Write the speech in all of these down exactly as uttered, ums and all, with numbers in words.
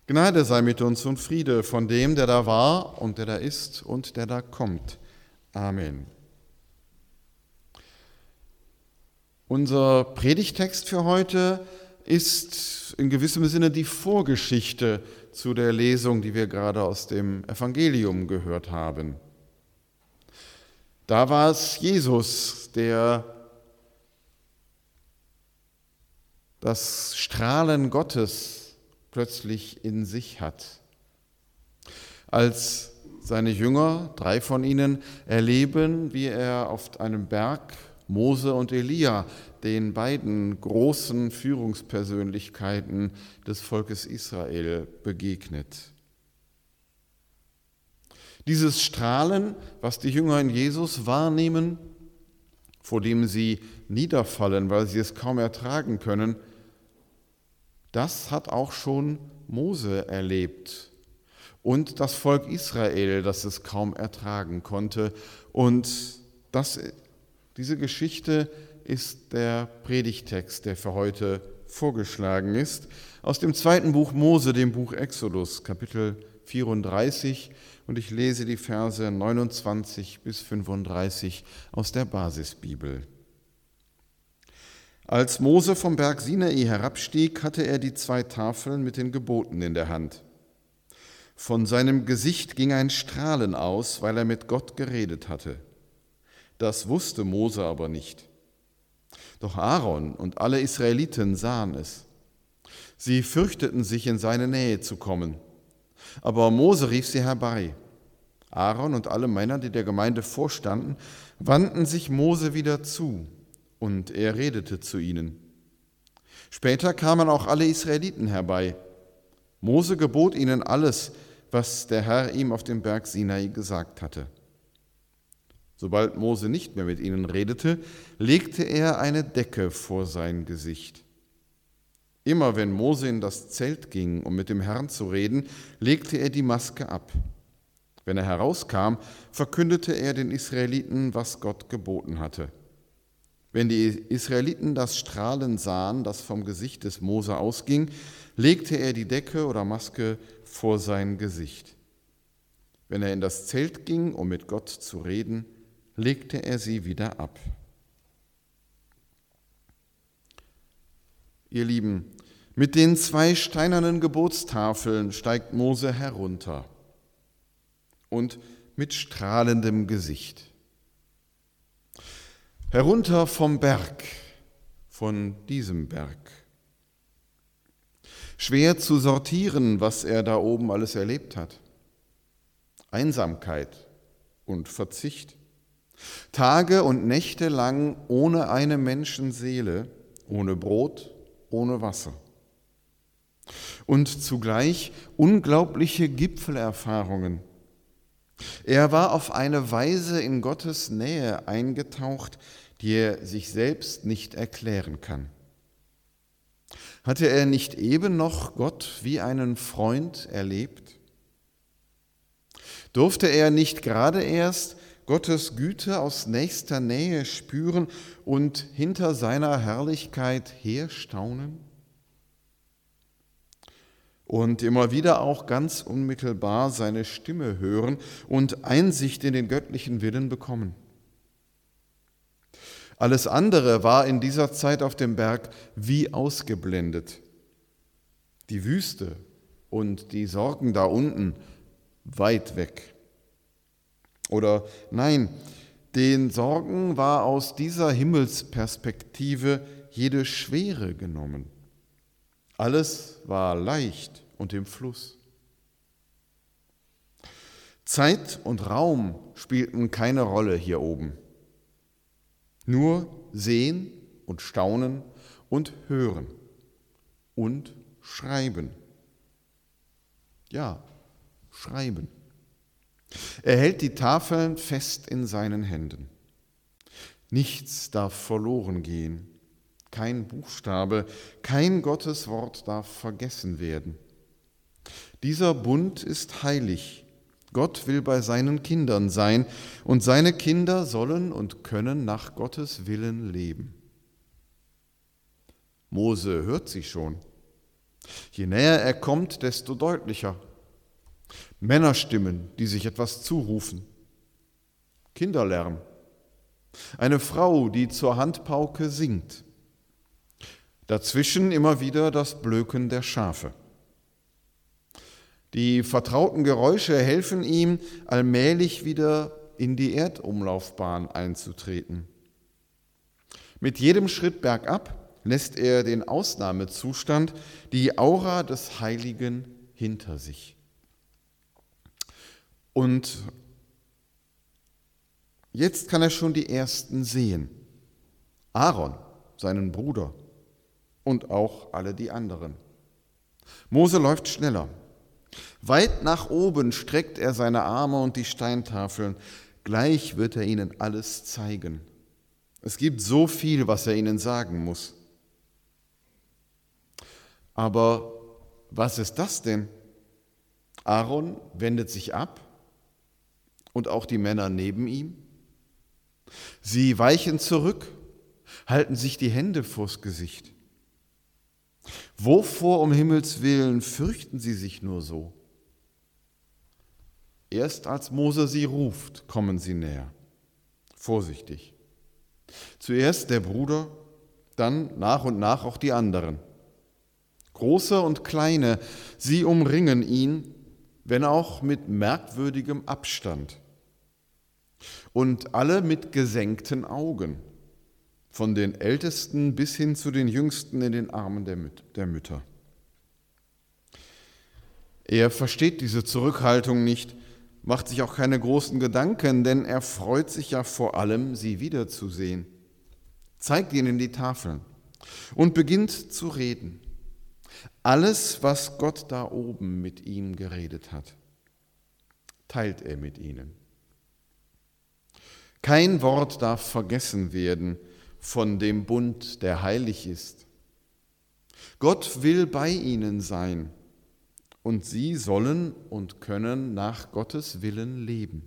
Gnade sei mit uns und Friede von dem, der da war und der da ist und der da kommt. Amen. Unser Predigtext für heute ist in gewissem Sinne die Vorgeschichte zu der Lesung, die wir gerade aus dem Evangelium gehört haben. Da war es Jesus, der das Strahlen Gottes plötzlich in sich hat. Als seine Jünger, drei von ihnen, erleben, wie er auf einem Berg Mose und Elia, den beiden großen Führungspersönlichkeiten des Volkes Israel, begegnet. Dieses Strahlen, was die Jünger in Jesus wahrnehmen, vor dem sie niederfallen, weil sie es kaum ertragen können, das hat auch schon Mose erlebt und das Volk Israel, das es kaum ertragen konnte. Und das, diese Geschichte ist der Predigtext, der für heute vorgeschlagen ist, aus dem zweiten Buch Mose, dem Buch Exodus, Kapitel vierunddreißig, und ich lese die Verse neunundzwanzig bis fünfunddreißig aus der Basisbibel. Als Mose vom Berg Sinai herabstieg, hatte er die zwei Tafeln mit den Geboten in der Hand. Von seinem Gesicht ging ein Strahlen aus, weil er mit Gott geredet hatte. Das wusste Mose aber nicht. Doch Aaron und alle Israeliten sahen es. Sie fürchteten sich, in seine Nähe zu kommen. Aber Mose rief sie herbei. Aaron und alle Männer, die der Gemeinde vorstanden, wandten sich Mose wieder zu. Und er redete zu ihnen. Später kamen auch alle Israeliten herbei. Mose gebot ihnen alles, was der Herr ihm auf dem Berg Sinai gesagt hatte. Sobald Mose nicht mehr mit ihnen redete, legte er eine Decke vor sein Gesicht. Immer wenn Mose in das Zelt ging, um mit dem Herrn zu reden, legte er die Maske ab. Wenn er herauskam, verkündete er den Israeliten, was Gott geboten hatte. Wenn die Israeliten das Strahlen sahen, das vom Gesicht des Mose ausging, legte er die Decke oder Maske vor sein Gesicht. Wenn er in das Zelt ging, um mit Gott zu reden, legte er sie wieder ab. Ihr Lieben, mit den zwei steinernen Gebotstafeln steigt Mose herunter und mit strahlendem Gesicht. Herunter vom Berg, von diesem Berg. Schwer zu sortieren, was er da oben alles erlebt hat. Einsamkeit und Verzicht. Tage und Nächte lang ohne eine Menschenseele, ohne Brot, ohne Wasser. Und zugleich unglaubliche Gipfelerfahrungen. Er war auf eine Weise in Gottes Nähe eingetaucht, die er sich selbst nicht erklären kann. Hatte er nicht eben noch Gott wie einen Freund erlebt? Durfte er nicht gerade erst Gottes Güte aus nächster Nähe spüren und hinter seiner Herrlichkeit herstaunen? Und immer wieder auch ganz unmittelbar seine Stimme hören und Einsicht in den göttlichen Willen bekommen. Alles andere war in dieser Zeit auf dem Berg wie ausgeblendet. Die Wüste und die Sorgen da unten weit weg. Oder nein, den Sorgen war aus dieser Himmelsperspektive jede Schwere genommen. Alles war leicht und im Fluss. Zeit und Raum spielten keine Rolle hier oben. Nur sehen und staunen und hören und schreiben. Ja, schreiben. Er hält die Tafeln fest in seinen Händen. Nichts darf verloren gehen. Kein Buchstabe, kein Gotteswort darf vergessen werden. Dieser Bund ist heilig. Gott will bei seinen Kindern sein und seine Kinder sollen und können nach Gottes Willen leben. Mose hört sie schon. Je näher er kommt, desto deutlicher. Männerstimmen, die sich etwas zurufen. Kinderlärm. Eine Frau, die zur Handpauke singt. Dazwischen immer wieder das Blöken der Schafe. Die vertrauten Geräusche helfen ihm, allmählich wieder in die Erdumlaufbahn einzutreten. Mit jedem Schritt bergab lässt er den Ausnahmezustand, die Aura des Heiligen hinter sich. Und jetzt kann er schon die Ersten sehen. Aaron, seinen Bruder und auch alle die anderen. Mose läuft schneller. Weit nach oben streckt er seine Arme und die Steintafeln. Gleich wird er ihnen alles zeigen. Es gibt so viel, was er ihnen sagen muss. Aber was ist das denn? Aaron wendet sich ab und auch die Männer neben ihm. Sie weichen zurück, halten sich die Hände vors Gesicht. Wovor um Himmels willen fürchten sie sich nur so? Erst als Mose sie ruft, kommen sie näher, vorsichtig. Zuerst der Bruder, dann nach und nach auch die anderen. Große und kleine, sie umringen ihn, wenn auch mit merkwürdigem Abstand. Und alle mit gesenkten Augen, von den Ältesten bis hin zu den Jüngsten in den Armen der, Müt- der Mütter. Er versteht diese Zurückhaltung nicht, macht sich auch keine großen Gedanken, denn er freut sich ja vor allem, sie wiederzusehen, zeigt ihnen die Tafeln und beginnt zu reden. Alles, was Gott da oben mit ihm geredet hat, teilt er mit ihnen. Kein Wort darf vergessen werden von dem Bund, der heilig ist. Gott will bei ihnen sein und sie sollen und können nach Gottes Willen leben.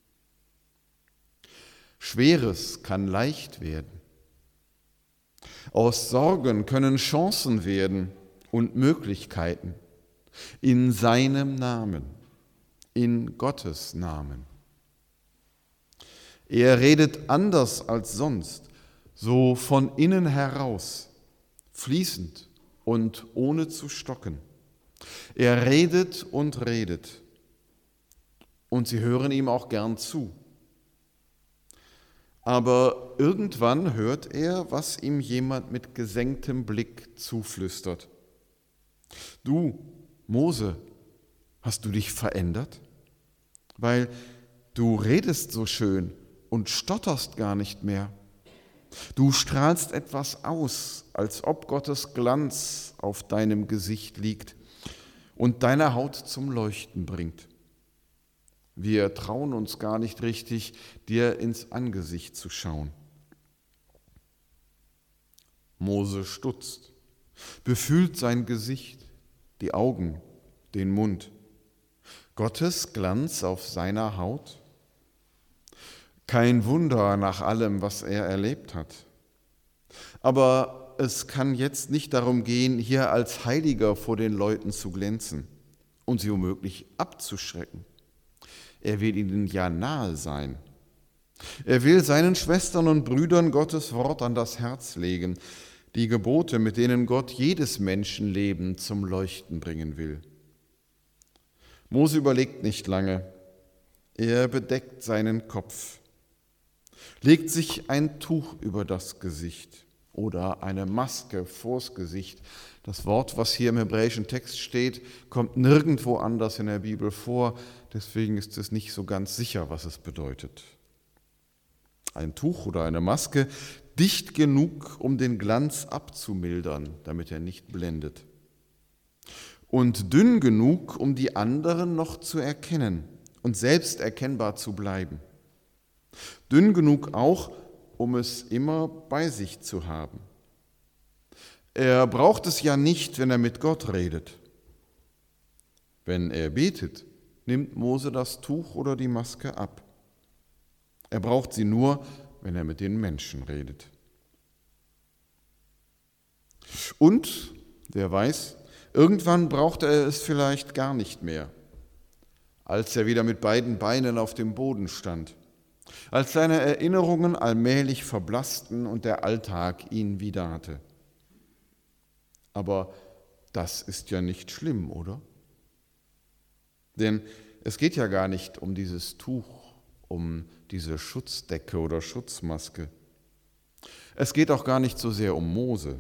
Schweres kann leicht werden. Aus Sorgen können Chancen werden und Möglichkeiten. In seinem Namen, in Gottes Namen. Er redet anders als sonst, so von innen heraus, fließend und ohne zu stocken. Er redet und redet und sie hören ihm auch gern zu. Aber irgendwann hört er, was ihm jemand mit gesenktem Blick zuflüstert. Du, Mose, hast du dich verändert? Weil du redest so schön und stotterst gar nicht mehr. Du strahlst etwas aus, als ob Gottes Glanz auf deinem Gesicht liegt und deine Haut zum Leuchten bringt. Wir trauen uns gar nicht richtig, dir ins Angesicht zu schauen. Mose stutzt, befühlt sein Gesicht, die Augen, den Mund. Gottes Glanz auf seiner Haut? Kein Wunder nach allem, was er erlebt hat. Aber es kann jetzt nicht darum gehen, hier als Heiliger vor den Leuten zu glänzen und sie womöglich abzuschrecken. Er will ihnen ja nahe sein. Er will seinen Schwestern und Brüdern Gottes Wort an das Herz legen, die Gebote, mit denen Gott jedes Menschenleben zum Leuchten bringen will. Mose überlegt nicht lange. Er bedeckt seinen Kopf, legt sich ein Tuch über das Gesicht oder eine Maske vors Gesicht. Das Wort, was hier im hebräischen Text steht, kommt nirgendwo anders in der Bibel vor, deswegen ist es nicht so ganz sicher, was es bedeutet. Ein Tuch oder eine Maske, dicht genug, um den Glanz abzumildern, damit er nicht blendet. Und dünn genug, um die anderen noch zu erkennen und selbst erkennbar zu bleiben. Dünn genug auch, um es immer bei sich zu haben. Er braucht es ja nicht, wenn er mit Gott redet. Wenn er betet, nimmt Mose das Tuch oder die Maske ab. Er braucht sie nur, wenn er mit den Menschen redet. Und, wer weiß, Irgendwann brauchte er es vielleicht gar nicht mehr, als er wieder mit beiden Beinen auf dem Boden stand, als seine Erinnerungen allmählich verblassten und der Alltag ihn wieder hatte. Aber das ist ja nicht schlimm, oder? Denn es geht ja gar nicht um dieses Tuch, um diese Schutzdecke oder Schutzmaske. Es geht auch gar nicht so sehr um Mose.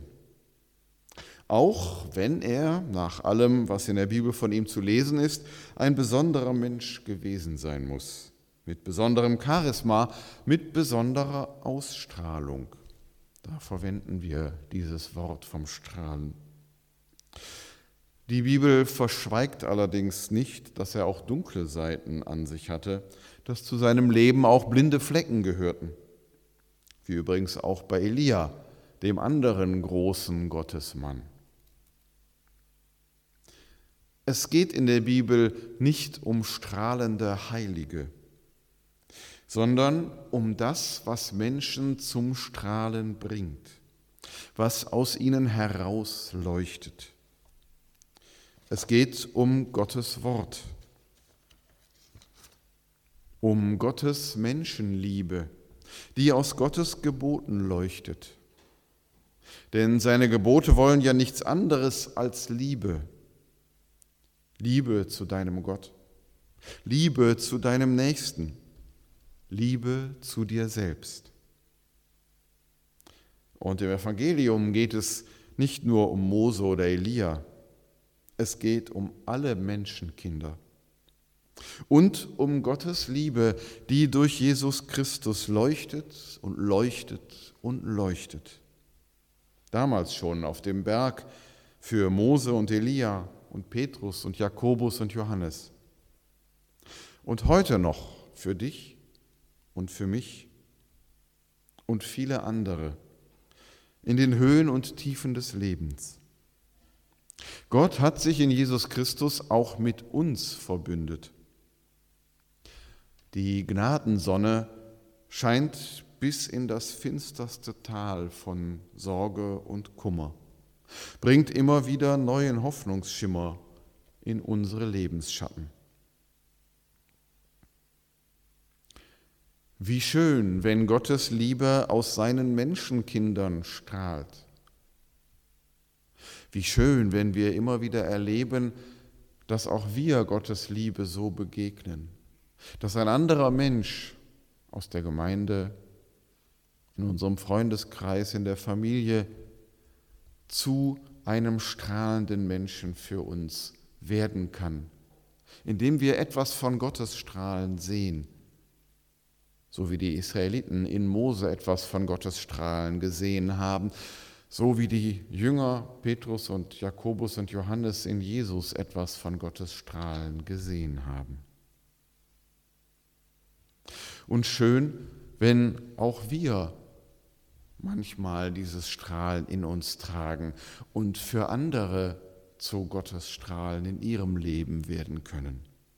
Auch wenn er, nach allem, was in der Bibel von ihm zu lesen ist, ein besonderer Mensch gewesen sein muss, mit besonderem Charisma, mit besonderer Ausstrahlung. Da verwenden wir dieses Wort vom Strahlen. Die Bibel verschweigt allerdings nicht, dass er auch dunkle Seiten an sich hatte, dass zu seinem Leben auch blinde Flecken gehörten, wie übrigens auch bei Elia, dem anderen großen Gottesmann. Es geht in der Bibel nicht um strahlende Heilige, sondern um das, was Menschen zum Strahlen bringt, was aus ihnen herausleuchtet. Es geht um Gottes Wort, um Gottes Menschenliebe, die aus Gottes Geboten leuchtet. Denn seine Gebote wollen ja nichts anderes als Liebe. Liebe zu deinem Gott, Liebe zu deinem Nächsten, Liebe zu dir selbst. Und im Evangelium geht es nicht nur um Mose oder Elia, es geht um alle Menschenkinder und um Gottes Liebe, die durch Jesus Christus leuchtet und leuchtet und leuchtet. Damals schon auf dem Berg für Mose und Elia und Petrus und Jakobus und Johannes. Und heute noch für dich und für mich und viele andere in den Höhen und Tiefen des Lebens. Gott hat sich in Jesus Christus auch mit uns verbündet. Die Gnadensonne scheint bis in das finsterste Tal von Sorge und Kummer, bringt immer wieder neuen Hoffnungsschimmer in unsere Lebensschatten. Wie schön, wenn Gottes Liebe aus seinen Menschenkindern strahlt. Wie schön, wenn wir immer wieder erleben, dass auch wir Gottes Liebe so begegnen, dass ein anderer Mensch aus der Gemeinde, in unserem Freundeskreis, in der Familie zu einem strahlenden Menschen für uns werden kann, indem wir etwas von Gottes Strahlen sehen, so wie die Israeliten in Mose etwas von Gottes Strahlen gesehen haben, so wie die Jünger Petrus und Jakobus und Johannes in Jesus etwas von Gottes Strahlen gesehen haben. Und schön, wenn auch wir manchmal dieses Strahlen in uns tragen und für andere zu Gottes Strahlen in ihrem Leben werden können.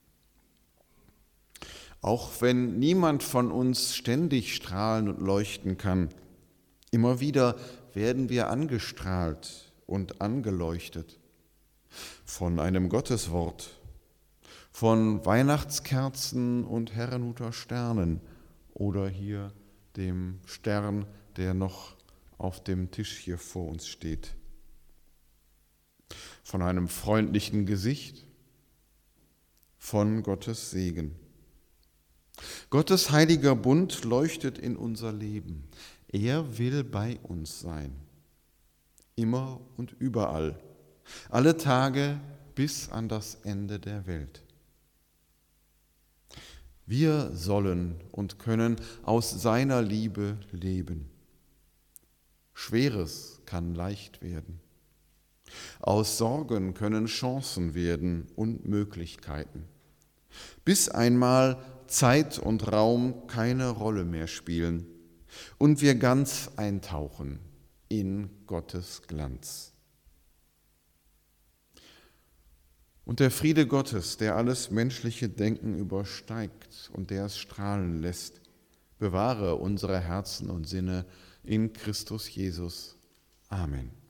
Auch wenn niemand von uns ständig strahlen und leuchten kann, immer wieder werden wir angestrahlt und angeleuchtet von einem Gotteswort, von Weihnachtskerzen und Herrnhuter Sternen oder hier dem Stern, der noch auf dem Tisch hier vor uns steht, von einem freundlichen Gesicht, von Gottes Segen. Gottes heiliger Bund leuchtet in unser Leben. Er will bei uns sein, immer und überall, alle Tage bis an das Ende der Welt. Wir sollen und können aus seiner Liebe leben. Schweres kann leicht werden. Aus Sorgen können Chancen werden und Möglichkeiten, bis einmal Zeit und Raum keine Rolle mehr spielen und wir ganz eintauchen in Gottes Glanz. Und der Friede Gottes, der alles menschliche Denken übersteigt und der es strahlen lässt, bewahre unsere Herzen und Sinne in Christus Jesus. Amen.